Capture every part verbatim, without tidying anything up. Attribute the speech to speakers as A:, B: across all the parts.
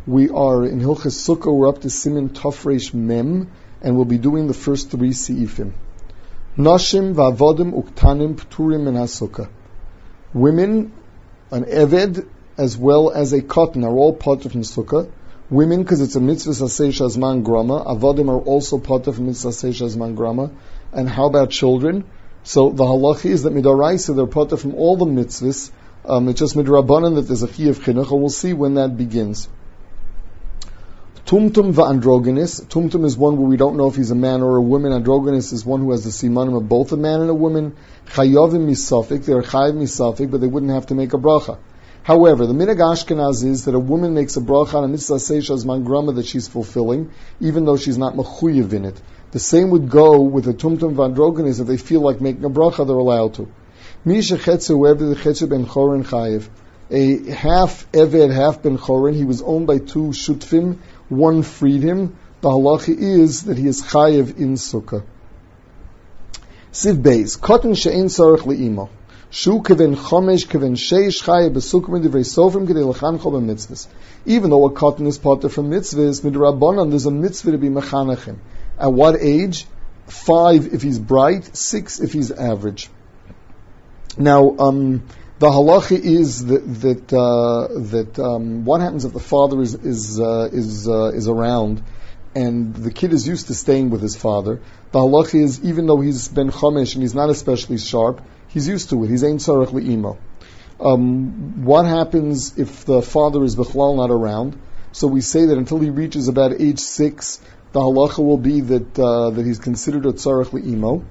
A: We are in Hilchas Sukkah, we're up to Siman Tafresh Mem, and we'll be doing the first three Seifim. Nashim va'avodim uktanim pturim min ha-sukkah. Women, an eved, as well as a cotton, are all part of Sukkah. Women, because it's a mitzvah saseh shazman grama. Avodim are also part of mitzvah saseh shazman grama. And how about children? So the halacha is that midoraisa, they're part of from all the mitzvahs. Um, it's just midrabanan that there's a chi of chinuch, and we'll see when that begins. Tumtum va'androgenis. Tumtum is one where we don't know if he's a man or a woman. Androgenis is one who has the simanim of both a man and a woman. Chayovim misafik. They're chayiv misafik, but they wouldn't have to make a bracha. However, the minhag Ashkenaz is that a woman makes a bracha on a mitzvah seishas mangrama that she's fulfilling, even though she's not mechuyev in it. The same would go with the tumtum va'androgenis. If they feel like making a bracha, they're allowed to. Misha chetzu, whoever the chetzu ben chorin chayiv. A half eved, half ben chorin. He was owned by two shutfim. One freed him. The halacha is that he is chayiv in sukkah. Siv beis cotton she'ein tzarich le'imo shu keven chomesh keven sheish chayiv b'sukkah midivrei sofrim kedei lechancho b'mitzvahs. Even though a cotton is part from mitzvahs, midrabanan there's a mitzvah to be mechanachim. At what age? Five if he's bright, six if he's average. Now, um, the halacha is that that, uh, that um, what happens if the father is is uh, is uh, is around, and the kid is used to staying with his father. The halacha is even though he's ben chomesh and he's not especially sharp, he's used to it. He's ein tzarech le'imo. Um, what happens if the father is b'chlal not around? So we say that until he reaches about age six, the halacha will be that uh, that he's considered a tzarech le'imo.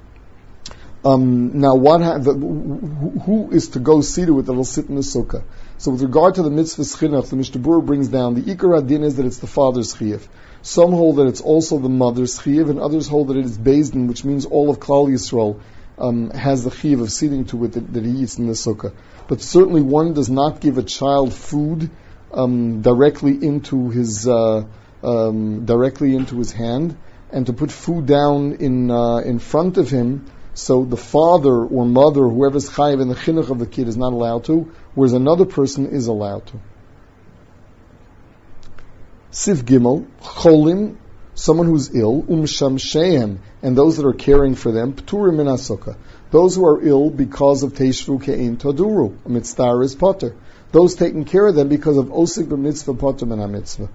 A: Um, now, what ha- the, who, who is to go see to it that will sit in the sukkah? So, with regard to the mitzvah chinuch, the Mishnah Berurah brings down the ikar adin is that it's the father's chiyuv. Some hold that it's also the mother's chiyuv, and others hold that it is beis din, which means all of Klal Yisrael um, has the chiyuv of sitting to it that, that he eats in the sukkah. But certainly, one does not give a child food um, directly into his uh, um, directly into his hand, and to put food down in uh, in front of him. So the father or mother, whoever's chayiv in the chinuch of the kid, is not allowed to, whereas another person is allowed to. Siv Gimel, cholim, someone who's ill, umshamshehem, and those that are caring for them, pturim min ha-sukkah. Those who are ill because of teishvu ke'in taduru, a mitzvah is potter. Those taking care of them because of osik b'mitzvah potter min ha-mitzvah.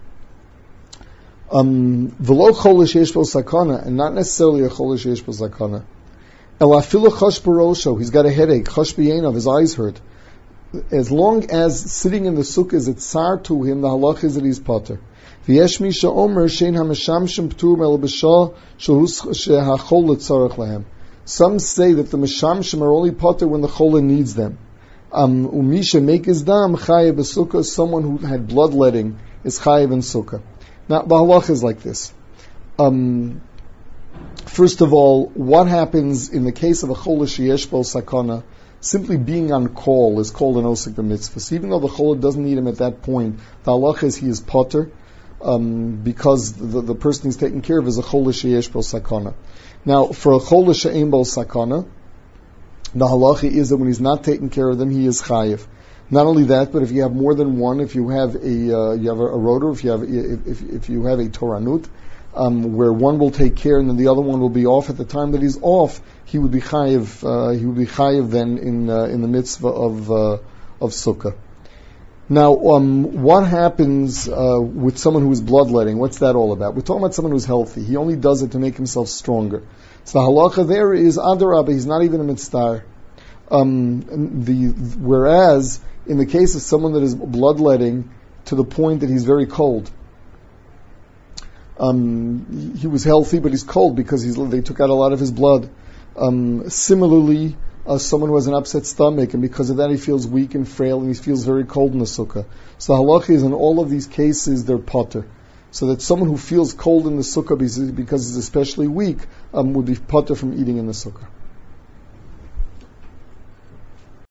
A: Um, v'lo cholish yesh bo sakana, and not necessarily a cholish yesh bo sakana. Elafilu chosh barosho, he's got a headache, chosh b'yenov, his eyes hurt. As long as sitting in the sukkah is a tsar to him, the halach is that he's potter. V'yesh mi she'omer shein ha-meshamshem p'tur mel b'shah she'hachol l'tzarech lahem. Some say that the meshamshem are only potter when the chola needs them. Um, umisha make his dam chayiv b'sukkah, someone who had bloodletting is chayiv in sukkah. Now, the halach is like this. Um, First of all, what happens in the case of a chola sheyesh bo sakana? Simply being on call is called an osik b'mitzvah. So even though the chola doesn't need him at that point, the halach is he is potter um, because the, the person he's taking care of is a chola sheyesh bo sakana. Now, for a chola she'ein bo sakana, the halacha is that when he's not taking care of them, he is chayiv. Not only that, but if you have more than one, if you have a uh, you have a, a rotor, if you have if if, if you have a toranut. Um, where one will take care and then the other one will be off at the time that he's off, he would be chayiv. Uh, he would be chayiv then in uh, in the mitzvah of uh, of sukkah. Now, um, what happens uh, with someone who is bloodletting? What's that all about? We're talking about someone who's healthy. He only does it to make himself stronger. So the halacha there is adarabah. He's not even a mitzvah. Um, the whereas in the case of someone that is bloodletting to the point that he's very cold. Um, he was healthy, but he's cold because he's, they took out a lot of his blood. Um, similarly, uh, someone who has an upset stomach, and because of that he feels weak and frail, and he feels very cold in the sukkah. So the halacha is in all of these cases they're potter. So that someone who feels cold in the sukkah because he's especially weak um, would be potter from eating in the sukkah.